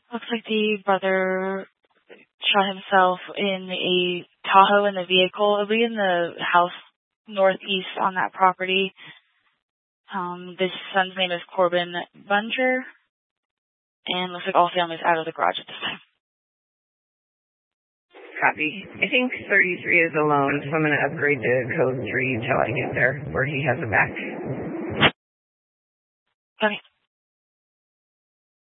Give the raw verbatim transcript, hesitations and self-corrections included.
Looks like the brother shot himself in a Tahoe in the vehicle. It'll be in the house northeast on that property. Um, this son's name is Corbin Bunger, and looks like all families out of the garage at this time. Copy. I think thirty-three is alone, so I'm going to upgrade to code three until I get there, where he has a back. Okay.